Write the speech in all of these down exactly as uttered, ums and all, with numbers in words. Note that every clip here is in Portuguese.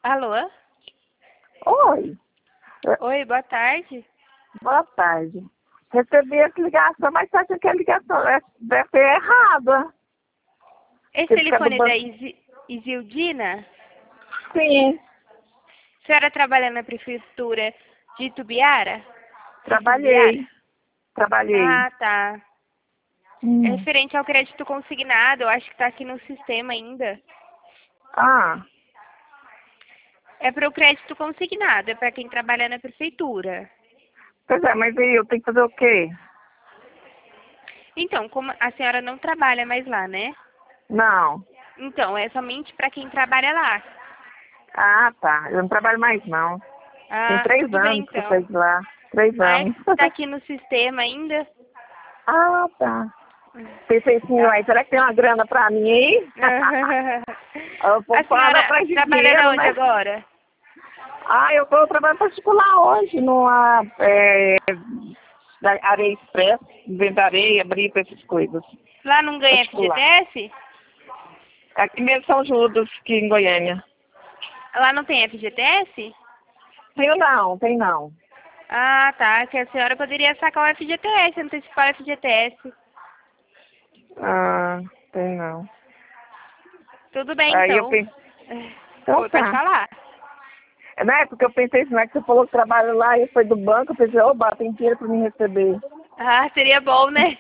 Alô? Oi, Oi, boa tarde. boa tarde. Recebi essa ligação, mas só que a ligação é- deve ser errada. Esse Você fica do telefone é da banco. Isi- Isildina? Sim, A senhora trabalha na prefeitura de Itubiara? De Itumbiara? trabalhei. Trabalhei. Ah, tá. É Hum. referente ao crédito consignado, eu acho que tá aqui no sistema ainda. Ah, É para o crédito consignado, é para quem trabalha na prefeitura. pois é, mas aí eu tenho que fazer o quê? Então, como a senhora não trabalha mais lá, né? Não. Então, é somente para quem trabalha lá. Ah, tá. Eu não trabalho mais, não. Tem Ah, três tudo bem anos que eu então. saí de lá. Três Ah, é anos. que tá aqui no sistema ainda? Ah, tá. Pensei assim, Tá. uai, será que tem uma grana pra mim aí? Eu vou A parar senhora atrás de trabalha na dinheiro, onde né? agora? Ah, eu estou trabalhando particular hoje, numa é, da Areia Express, vendo areia, abrir para essas coisas. Lá não ganha Particular. F G T S? Aqui mesmo São Judas, aqui em Goiânia. Lá não tem F G T S? Tem não, tem não. Ah, tá. Que a senhora poderia sacar o F G T S, antecipar o F G T S. Ah, tem não. Tudo bem, Aí eu então. pensei, então Oi, pode tá. falar. Na época eu pensei assim, né, que você falou que trabalha lá e foi do banco, eu pensei, oba, tem dinheiro para me receber. Ah, seria bom, né?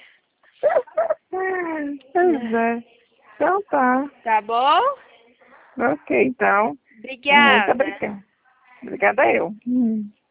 Pois é. Então tá. Tá bom? Ok, então. Muito Obrigada. obrigada. Obrigada eu. Hum.